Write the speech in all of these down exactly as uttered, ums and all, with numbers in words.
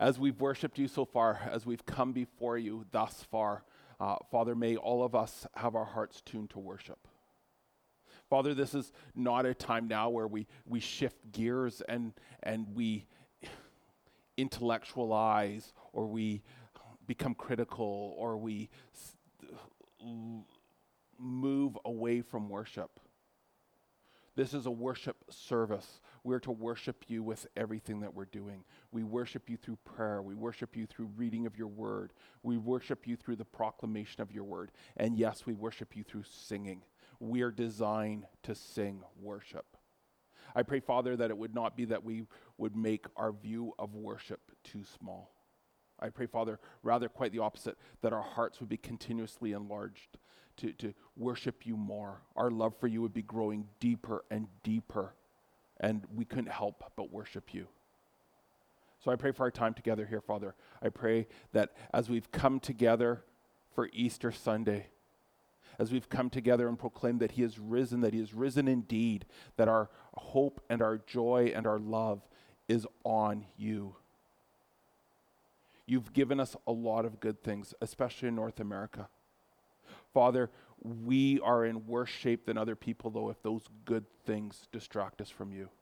As we've worshiped you so far, as we've come before you thus far, uh, Father, may all of us have our hearts tuned to worship. Father, this is not a time now where we, we shift gears and, and we intellectualize or we become critical or we s- move away from worship. This is a worship service. We're to worship you with everything that we're doing. We worship you through prayer. We worship you through reading of your word. We worship you through the proclamation of your word. And yes, we worship you through singing. We are designed to sing worship. I pray, Father, that it would not be that we would make our view of worship too small. I pray, Father, rather quite the opposite, that our hearts would be continuously enlarged to, to worship you more. Our love for you would be growing deeper and deeper, and we couldn't help but worship you. So I pray for our time together here, Father. I pray that as we've come together for Easter Sunday, as we've come together and proclaimed that he is risen, that he is risen indeed, that our hope and our joy and our love is on you. You've given us a lot of good things, especially in North America. Father, we are in worse shape than other people, though, if those good things distract us from you.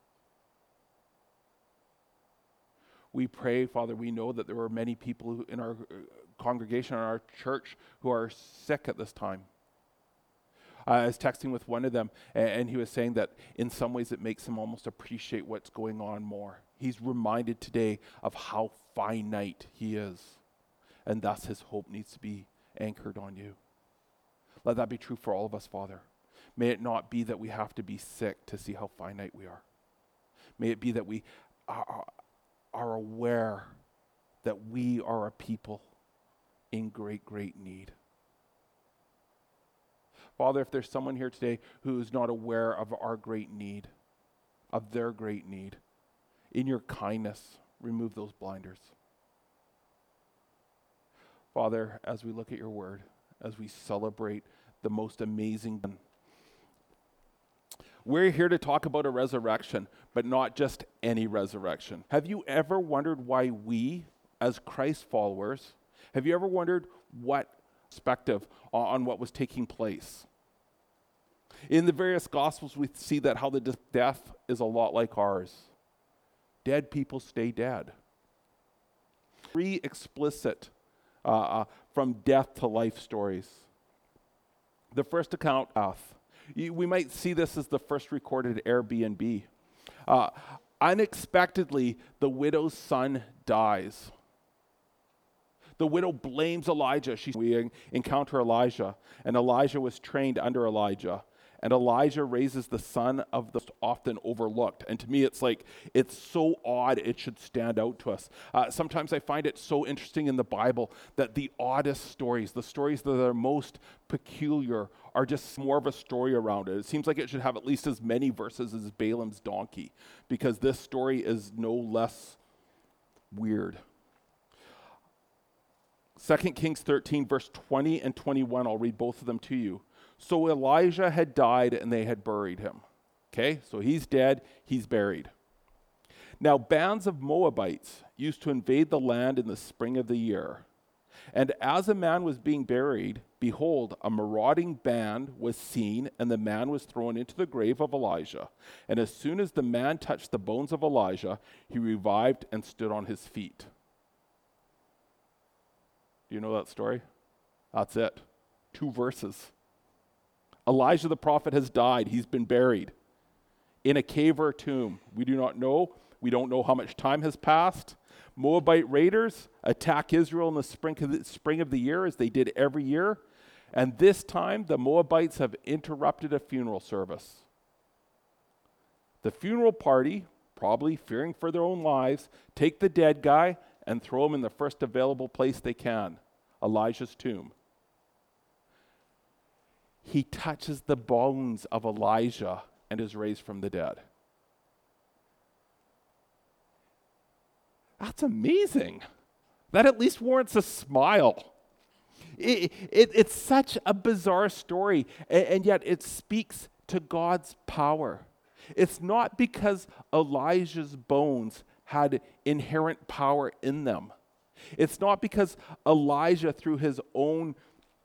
We pray, Father, we know that there are many people who, in our congregation, in our church, who are sick at this time. I was texting with one of them, and, and he was saying that in some ways it makes him almost appreciate what's going on more. He's reminded today of how finite he is, and thus his hope needs to be anchored on you. Let that be true for all of us, Father. May it not be that we have to be sick to see how finite we are. May it be that we are, are aware that we are a people in great, great need. Father, if there's someone here today who is not aware of our great need, of their great need, in your kindness, remove those blinders. Father, as we look at your word, as we celebrate the most amazing, we're here to talk about a resurrection, but not just any resurrection. Have you ever wondered why we, as Christ followers, have you ever wondered what perspective on what was taking place? In the various Gospels, we see that how the de- death is a lot like ours. Dead people stay dead. Three explicit uh, uh, from death to life stories. The first account, death. We might see this as the first recorded Airbnb. Uh, unexpectedly, the widow's son dies. The widow blames Elijah. She, we encounter Elijah, and Elijah was trained under Elijah. And Elijah raises the son of the often overlooked. And to me, it's like, it's so odd it should stand out to us. Uh, sometimes I find it so interesting in the Bible that the oddest stories, the stories that are most peculiar, are just more of a story around it. It seems like it should have at least as many verses as Balaam's donkey, because this story is no less weird. Second Kings thirteen, verse twenty and twenty-one, I'll read both of them to you. So Elijah had died and they had buried him. Okay, so he's dead, he's buried. Now bands of Moabites used to invade the land in the spring of the year. And as a man was being buried, behold, a marauding band was seen, and the man was thrown into the grave of Elijah. And as soon as the man touched the bones of Elijah, he revived and stood on his feet. Do you know that story? That's it. Two verses. Elijah the prophet has died. He's been buried in a cave or a tomb. We do not know. We don't know how much time has passed. Moabite raiders attack Israel in the spring of the, spring of the year, as they did every year. And this time, the Moabites have interrupted a funeral service. The funeral party, probably fearing for their own lives, take the dead guy and throw him in the first available place they can, Elijah's tomb. He touches the bones of Elijah and is raised from the dead. That's amazing. That at least warrants a smile. It, it, it's such a bizarre story, and, and yet it speaks to God's power. It's not because Elijah's bones had inherent power in them. It's not because Elijah, through his own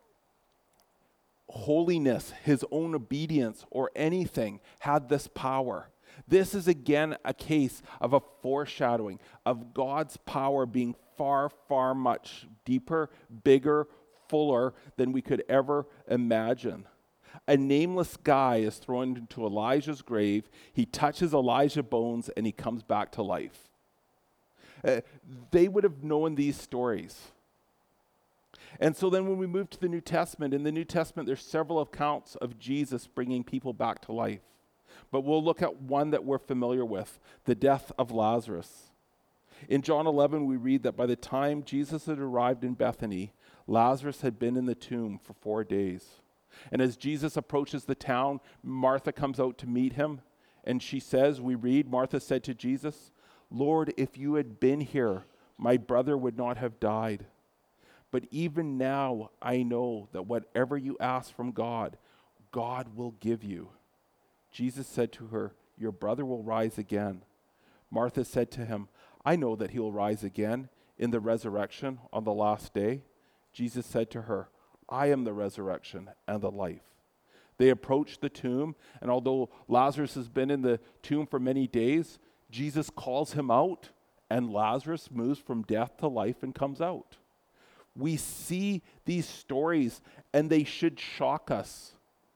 holiness, his own obedience, or anything, had this power. This is again a case of a foreshadowing of God's power being far, far much deeper, bigger, fuller than we could ever imagine. A nameless guy is thrown into Elijah's grave. He touches Elijah's bones and he comes back to life. Uh, they would have known these stories. And so then when we move to the New Testament, in the New Testament, there's several accounts of Jesus bringing people back to life. But we'll look at one that we're familiar with, the death of Lazarus. In John eleven, we read that by the time Jesus had arrived in Bethany, Lazarus had been in the tomb for four days. And as Jesus approaches the town, Martha comes out to meet him. And she says, we read, Martha said to Jesus, "Lord, if you had been here, my brother would not have died. But even now I know that whatever you ask from God, God will give you." Jesus said to her, "Your brother will rise again." Martha said to him, "I know that he will rise again in the resurrection on the last day." Jesus said to her, "I am the resurrection and the life." They approached the tomb, and although Lazarus has been in the tomb for many days, Jesus calls him out, and Lazarus moves from death to life and comes out. We see these stories, and they should shock us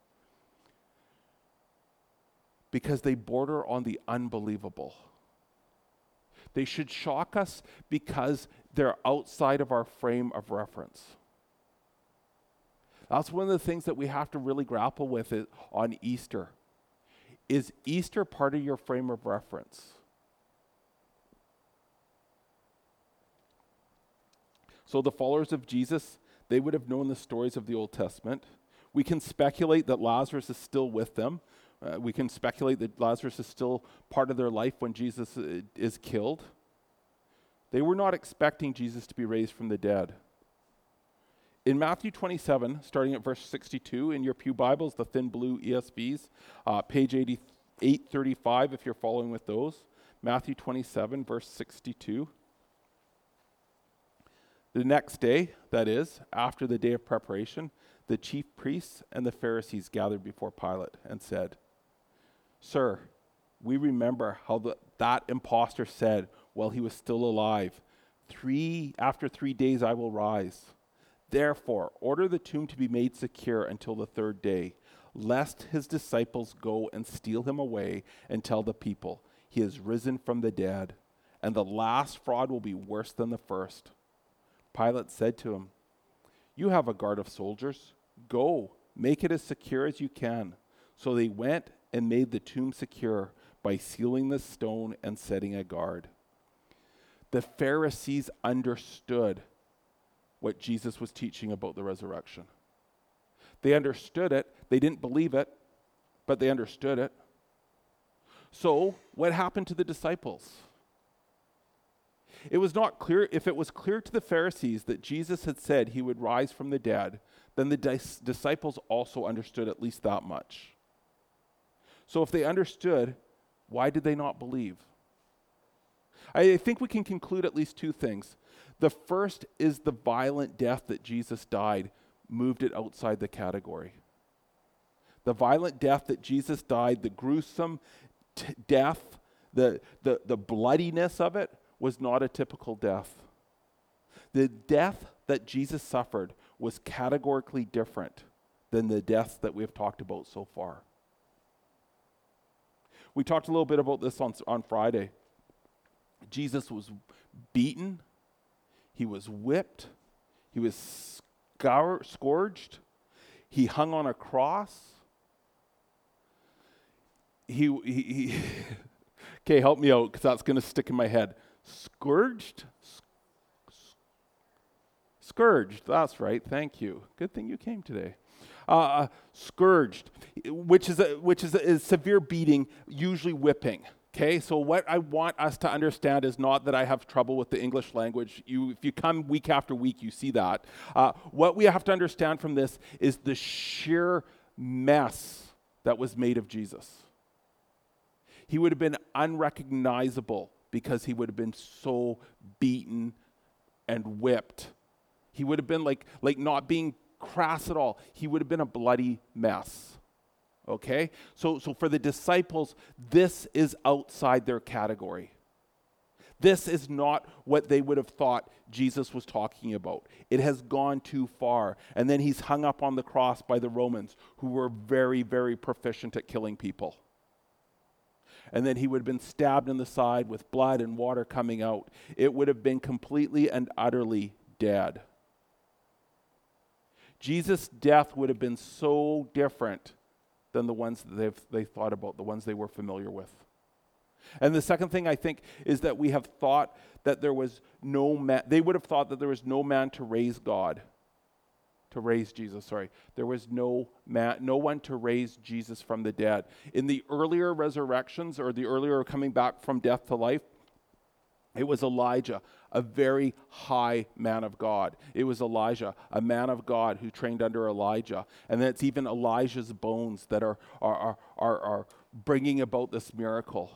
because they border on the unbelievable. They should shock us because they're outside of our frame of reference. That's one of the things that we have to really grapple with it on Easter. Is Easter part of your frame of reference? So the followers of Jesus, they would have known the stories of the Old Testament. We can speculate that Lazarus is still with them. Uh, we can speculate that Lazarus is still part of their life when Jesus uh, is killed. They were not expecting Jesus to be raised from the dead. In Matthew twenty-seven, starting at verse sixty-two, in your pew Bibles, the thin blue E S Vs, uh, page eighty-eight thirty-five, if you're following with those, Matthew twenty-seven, verse sixty-two. The next day, that is, after the day of preparation, the chief priests and the Pharisees gathered before Pilate and said, "Sir, we remember how the, that impostor said while he was still alive, three, after three days I will rise. Therefore, order the tomb to be made secure until the third day, lest his disciples go and steal him away and tell the people, 'He has risen from the dead,' and the last fraud will be worse than the first." Pilate said to him, "You have a guard of soldiers. Go, make it as secure as you can." So they went and made the tomb secure by sealing the stone and setting a guard. The Pharisees understood what Jesus was teaching about the resurrection. They understood it. They didn't believe it, but they understood it. So, what happened to the disciples? It was not clear. If it was clear to the Pharisees that Jesus had said he would rise from the dead, then the dis- disciples also understood at least that much. So if they understood, why did they not believe? I think we can conclude at least two things. The first is the violent death that Jesus died moved it outside the category. The violent death that Jesus died, the gruesome t- death, the, the, the bloodiness of it was not a typical death. The death that Jesus suffered was categorically different than the deaths that we have talked about so far. We talked a little bit about this on, on Friday. Jesus was beaten, he was whipped, he was scour- scourged, he hung on a cross. He, he, he okay, help me out because that's going to stick in my head. Scourged? Scourged, that's right, thank you. Good thing you came today. Uh, scourged, which is a, which is a, is severe beating, usually whipping. Okay, so what I want us to understand is not that I have trouble with the English language. You, if you come week after week, you see that. Uh, what we have to understand from this is the sheer mess that was made of Jesus. He would have been unrecognizable because he would have been so beaten and whipped. He would have been like, like not being crass at all. He would have been a bloody mess. Okay? So, so for the disciples, this is outside their category. This is not what they would have thought Jesus was talking about. It has gone too far. And then he's hung up on the cross by the Romans, who were very, very proficient at killing people. And then he would have been stabbed in the side with blood and water coming out. It would have been completely and utterly dead. Jesus' death would have been so different than the ones that they've, they thought about, the ones they were familiar with. And the second thing I think is that we have thought that there was no man, they would have thought that there was no man to raise God, to raise Jesus, sorry. There was no man, no one to raise Jesus from the dead. In the earlier resurrections, or the earlier coming back from death to life, it was Elijah, a very high man of God. It was Elijah, a man of God who trained under Elijah. And then it's even Elijah's bones that are, are, are, are, are bringing about this miracle.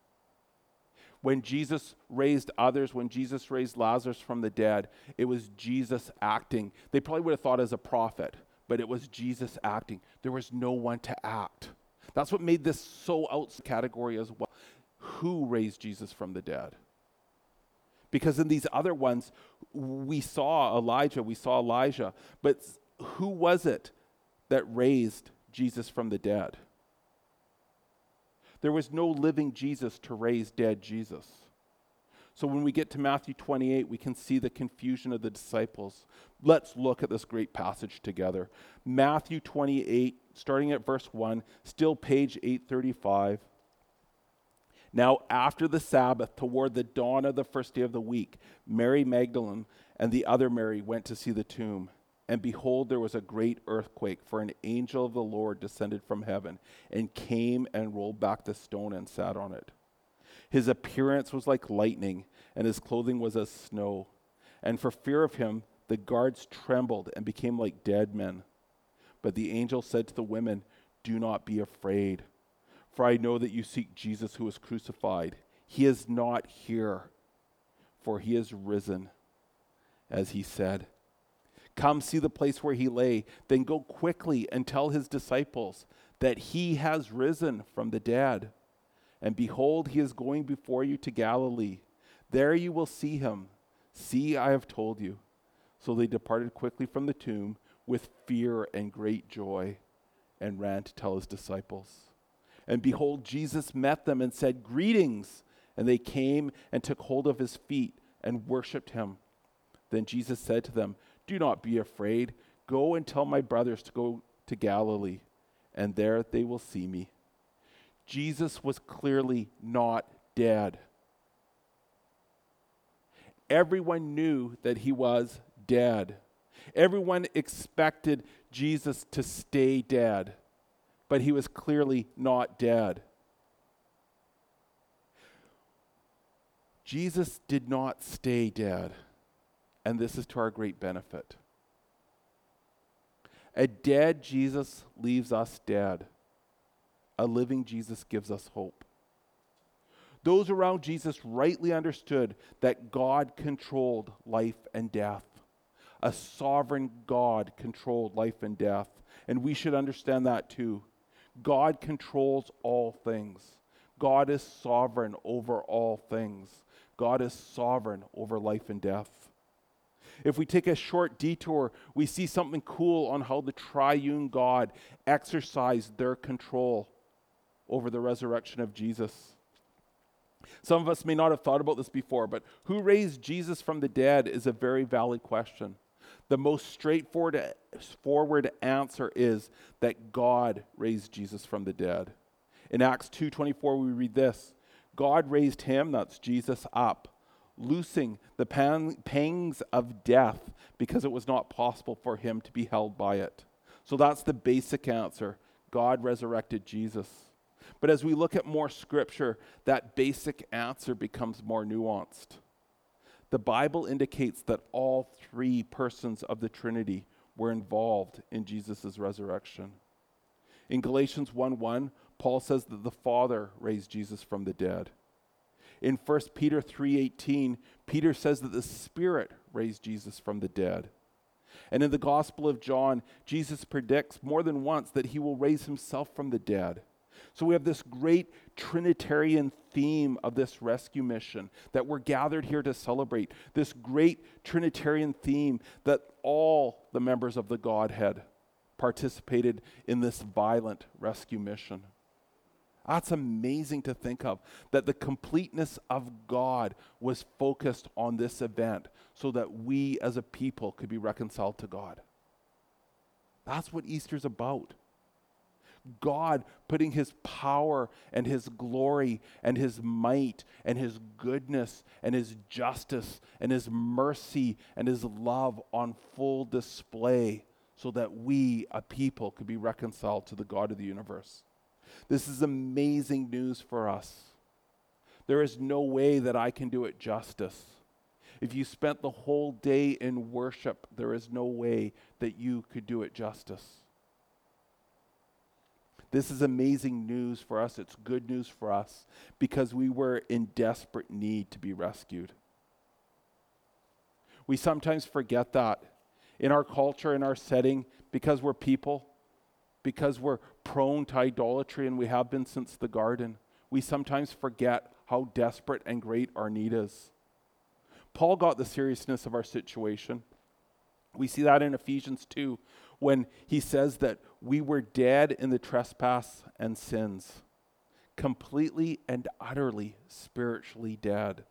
When Jesus raised others, when Jesus raised Lazarus from the dead, it was Jesus acting. They probably would have thought as a prophet, but it was Jesus acting. There was no one to act. That's what made this so out category as well. Who raised Jesus from the dead? Because in these other ones, we saw Elijah, we saw Elijah, but who was it that raised Jesus from the dead? There was no living Jesus to raise dead Jesus. So when we get to Matthew twenty-eight, we can see the confusion of the disciples. Let's look at this great passage together. Matthew twenty-eight, starting at verse one, still page eight thirty-five. Now after the Sabbath, toward the dawn of the first day of the week, Mary Magdalene and the other Mary went to see the tomb. And behold, there was a great earthquake, for an angel of the Lord descended from heaven and came and rolled back the stone and sat on it. His appearance was like lightning, and his clothing was as snow. And for fear of him, the guards trembled and became like dead men. But the angel said to the women, "Do not be afraid, for I know that you seek Jesus who was crucified. He is not here, for he is risen, as he said. Come see the place where he lay, then go quickly and tell his disciples that he has risen from the dead. And behold, he is going before you to Galilee. There you will see him. See, I have told you." So they departed quickly from the tomb with fear and great joy and ran to tell his disciples. And behold, Jesus met them and said, "Greetings." And they came and took hold of his feet and worshipped him. Then Jesus said to them, "Do not be afraid. Go and tell my brothers to go to Galilee, and there they will see me." Jesus was clearly not dead. Everyone knew that he was dead. Everyone expected Jesus to stay dead, but he was clearly not dead. Jesus did not stay dead. And this is to our great benefit. A dead Jesus leaves us dead. A living Jesus gives us hope. Those around Jesus rightly understood that God controlled life and death. A sovereign God controlled life and death. And we should understand that too. God controls all things. God is sovereign over all things. God is sovereign over life and death. If we take a short detour, we see something cool on how the triune God exercised their control over the resurrection of Jesus. Some of us may not have thought about this before, but who raised Jesus from the dead is a very valid question. The most straightforward forward answer is that God raised Jesus from the dead. In Acts two twenty-four, we read this: "God raised him," that's Jesus, "up, loosing the pan- pangs of death, because it was not possible for him to be held by it." So that's the basic answer. God resurrected Jesus. But as we look at more scripture, that basic answer becomes more nuanced. The Bible indicates that all three persons of the Trinity were involved in Jesus' resurrection. In Galatians one one, Paul says that the Father raised Jesus from the dead. In First Peter three eighteen, Peter says that the Spirit raised Jesus from the dead. And in the Gospel of John, Jesus predicts more than once that he will raise himself from the dead. So we have this great Trinitarian theme of this rescue mission that we're gathered here to celebrate. This great Trinitarian theme that all the members of the Godhead participated in this violent rescue mission. That's amazing to think of, that the completeness of God was focused on this event so that we as a people could be reconciled to God. That's what Easter's about. God putting his power and his glory and his might and his goodness and his justice and his mercy and his love on full display so that we, a people, could be reconciled to the God of the universe. This is amazing news for us. There is no way that I can do it justice. If you spent the whole day in worship, there is no way that you could do it justice. This is amazing news for us. It's good news for us because we were in desperate need to be rescued. We sometimes forget that in our culture, in our setting, because we're people, because we're prone to idolatry, and we have been since the garden, we sometimes forget how desperate and great our need is. Paul got the seriousness of our situation. We see that in Ephesians two, when he says that we were dead in the trespass and sins, completely and utterly spiritually dead.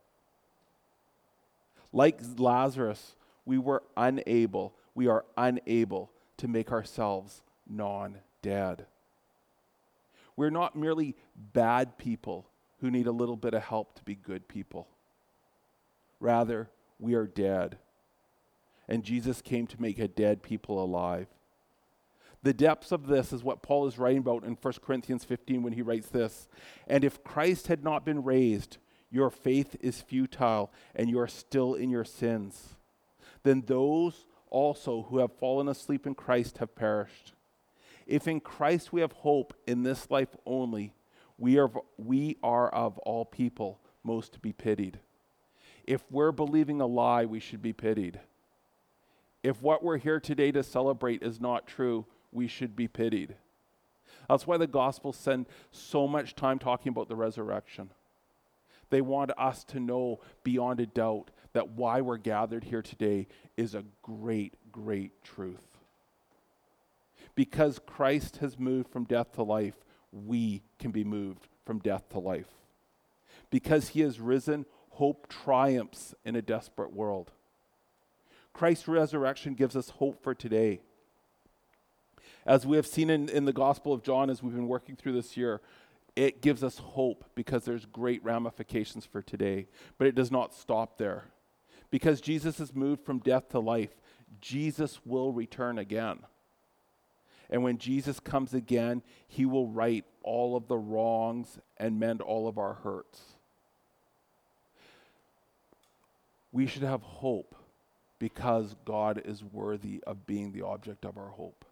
Like Lazarus, we were unable, we are unable to make ourselves non-dead. We're not merely bad people who need a little bit of help to be good people. Rather, we are dead. And Jesus came to make a dead people alive. The depths of this is what Paul is writing about in First Corinthians fifteen when he writes this. And if Christ had not been raised, your faith is futile and you are still in your sins. Then those also who have fallen asleep in Christ have perished. If in Christ we have hope in this life only, we are, we are of all people most to be pitied. If we're believing a lie, we should be pitied. If what we're here today to celebrate is not true, we should be pitied. That's why the Gospels spend so much time talking about the resurrection. They want us to know beyond a doubt that why we're gathered here today is a great, great truth. Because Christ has moved from death to life, we can be moved from death to life. Because he has risen, hope triumphs in a desperate world. Christ's resurrection gives us hope for today. As we have seen in, in the Gospel of John, as we've been working through this year, it gives us hope because there's great ramifications for today. But it does not stop there. Because Jesus has moved from death to life, Jesus will return again. And when Jesus comes again, he will right all of the wrongs and mend all of our hurts. We should have hope because God is worthy of being the object of our hope.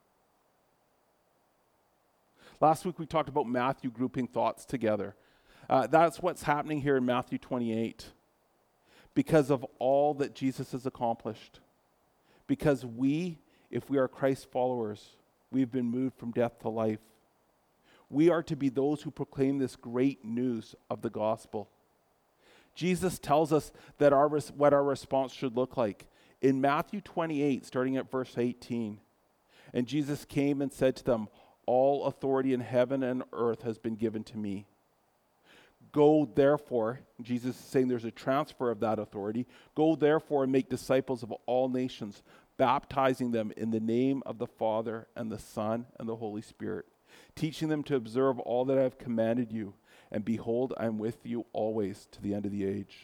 Last week we talked about Matthew grouping thoughts together. Uh, that's what's happening here in Matthew twenty-eight. Because of all that Jesus has accomplished. Because we, if we are Christ's followers, we've been moved from death to life. We are to be those who proclaim this great news of the gospel. Jesus tells us that our res- what our response should look like. In Matthew twenty-eight, starting at verse eighteen, and Jesus came and said to them, all authority in heaven and earth has been given to me. Go therefore, Jesus is saying there's a transfer of that authority. Go therefore and make disciples of all nations, baptizing them in the name of the Father and the Son and the Holy Spirit, teaching them to observe all that I have commanded you. And behold, I am with you always to the end of the age.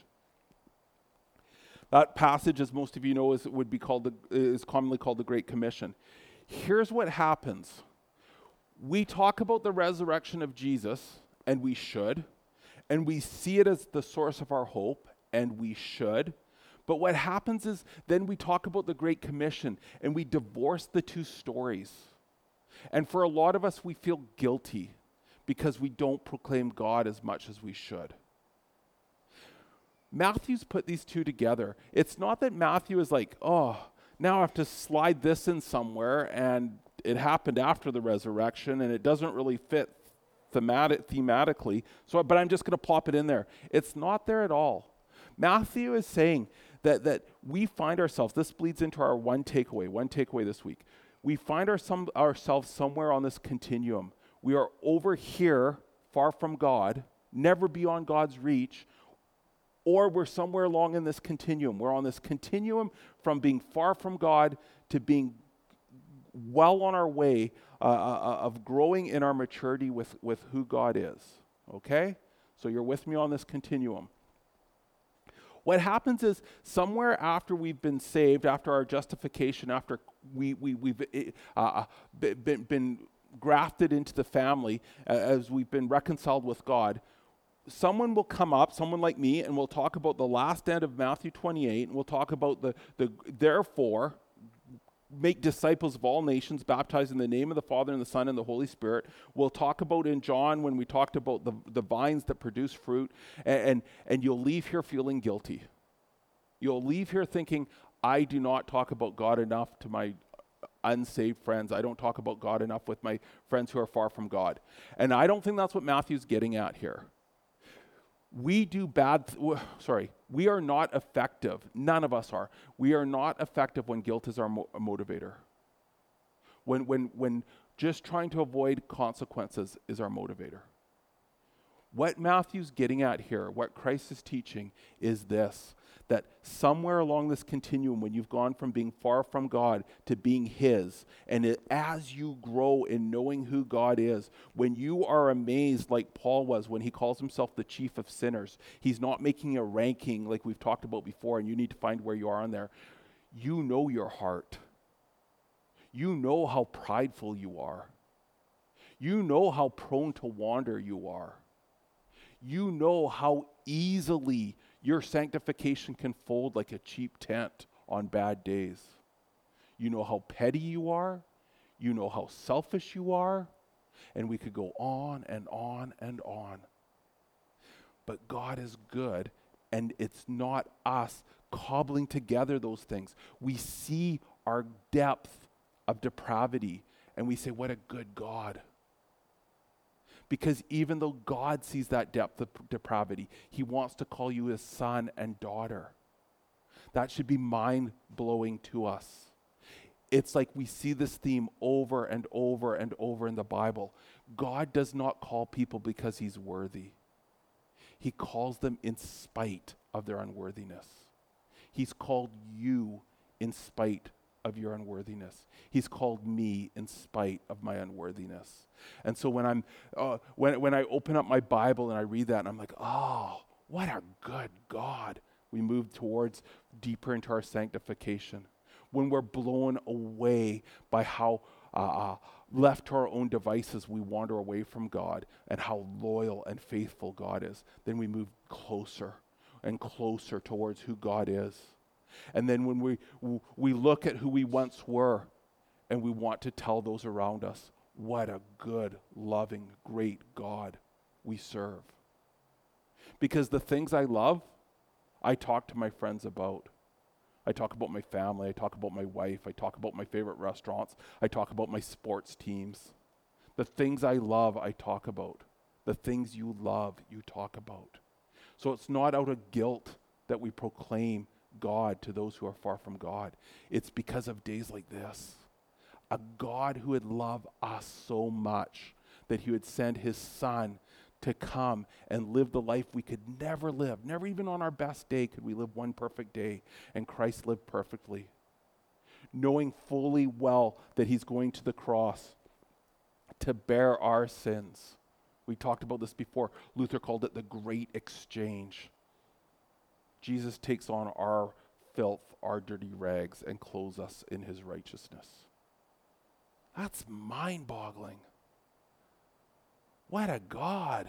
That passage, as most of you know, is would be called the, is commonly called the Great Commission. Here's what happens. We talk about the resurrection of Jesus, and we should, and we see it as the source of our hope, and we should. But what happens is then we talk about the Great Commission, and we divorce the two stories. And for a lot of us, we feel guilty because we don't proclaim God as much as we should. Matthew's put these two together. It's not that Matthew is like, oh, now I have to slide this in somewhere, and it happened after the resurrection, and it doesn't really fit thematic, thematically, so, but I'm just going to plop it in there. It's not there at all. Matthew is saying that, that we find ourselves, this bleeds into our one takeaway, one takeaway this week. We find our, some, ourselves somewhere on this continuum. We are over here, far from God, never beyond God's reach, or we're somewhere along in this continuum. We're on this continuum from being far from God to being well on our way uh, uh, of growing in our maturity with, with who God is. Okay? So you're with me on this continuum. What happens is somewhere after we've been saved, after our justification, after we, we, we've uh, been, been grafted into the family, uh, as we've been reconciled with God, someone will come up, someone like me, and we'll talk about the last end of Matthew twenty-eight, and we'll talk about the, the therefore, make disciples of all nations, baptized in the name of the Father and the Son and the Holy Spirit. We'll talk about in John when we talked about the, the vines that produce fruit, and, and, and you'll leave here feeling guilty. You'll leave here thinking, I do not talk about God enough to my unsaved friends. I don't talk about God enough with my friends who are far from God. And I don't think that's what Matthew's getting at here. We do bad, th- sorry, we are not effective. None of us are. We are not effective when guilt is our mo- motivator. When, when, when just trying to avoid consequences is our motivator. What Matthew's getting at here, what Christ is teaching, is this, that somewhere along this continuum, when you've gone from being far from God to being His, and it, as you grow in knowing who God is, when you are amazed like Paul was when he calls himself the chief of sinners, he's not making a ranking like we've talked about before, and you need to find where you are on there. You know your heart. You know how prideful you are. You know how prone to wander you are. You know how easily your sanctification can fold like a cheap tent on bad days. You know how petty you are. You know how selfish you are. And we could go on and on and on. But God is good, and it's not us cobbling together those things. We see our depth of depravity, and we say, what a good God. Because even though God sees that depth of depravity, He wants to call you His son and daughter. That should be mind-blowing to us. It's like we see this theme over and over and over in the Bible. God does not call people because He's worthy. He calls them in spite of their unworthiness. He's called you in spite of your unworthiness. He's called me in spite of my unworthiness. And so when I'm uh, when when I open up my Bible and I read that, and I'm like, oh, what a good God. We move towards deeper into our sanctification. When we're blown away by how uh, uh, left to our own devices, we wander away from God, and how loyal and faithful God is, then we move closer and closer towards who God is. And then when we we look at who we once were, and we want to tell those around us, what a good, loving, great God we serve. Because the things I love, I talk to my friends about. I talk about my family, I talk about my wife, I talk about my favorite restaurants, I talk about my sports teams. The things I love, I talk about. The things you love, you talk about. So it's not out of guilt that we proclaim God to those who are far from God. It's because of days like this. A God who would love us so much that He would send His Son to come and live the life we could never live. Never even on our best day could we live one perfect day, and Christ lived perfectly. Knowing fully well that He's going to the cross to bear our sins. We talked about this before. Luther called it the great exchange. Jesus takes on our filth, our dirty rags, and clothes us in His righteousness. That's mind-boggling. What a God.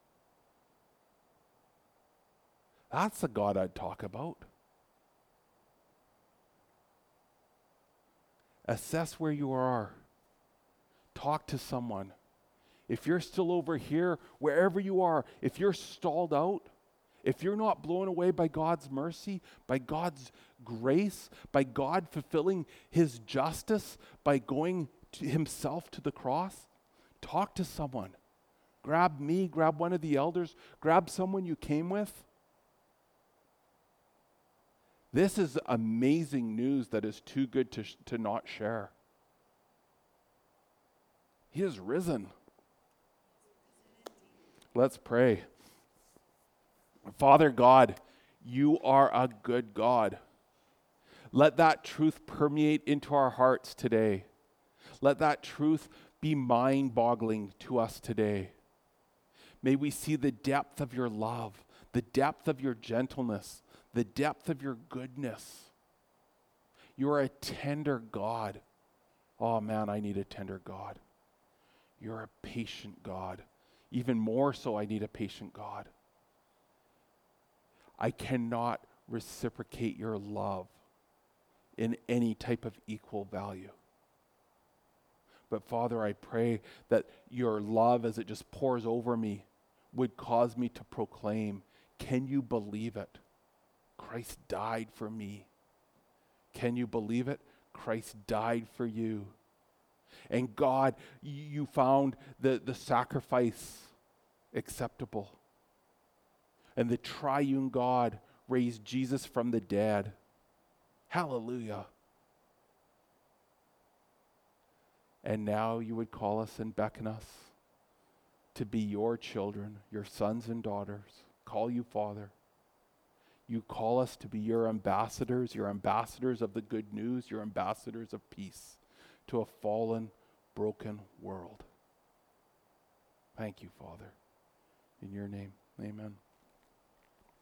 That's the God I'd talk about. Assess where you are. Talk to someone. If you're still over here, wherever you are, if you're stalled out, if you're not blown away by God's mercy, by God's grace, by God fulfilling his justice, by going to himself to the cross, talk to someone. Grab me, grab one of the elders, grab someone you came with. This is amazing news that is too good to, sh- to not share. He is risen. Let's pray. Father God, you are a good God. Let that truth permeate into our hearts today. Let that truth be mind-boggling to us today. May we see the depth of your love, the depth of your gentleness, the depth of your goodness. You are a tender God. Oh man, I need a tender God. You're a patient God. Even more so, I need a patient God. I cannot reciprocate your love in any type of equal value. But Father, I pray that your love, as it just pours over me, would cause me to proclaim, can you believe it? Christ died for me. Can you believe it? Christ died for you. And God, you found the, the sacrifice acceptable. And the triune God raised Jesus from the dead. Hallelujah. And now you would call us and beckon us to be your children, your sons and daughters. Call you Father. You call us to be your ambassadors, your ambassadors of the good news, your ambassadors of peace to a fallen, broken world. Thank you, Father. In your name, amen.